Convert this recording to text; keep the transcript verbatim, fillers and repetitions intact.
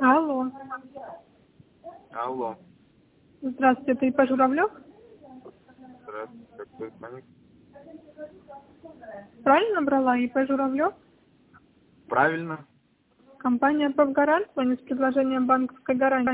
Алло. Алло. Здравствуйте, это ИП Журавлев? Здравствуйте, как вы звоните? Правильно набрала ИП Журавлев? Правильно. Компания «Профгарант» звонит с предложением банковской гарантии.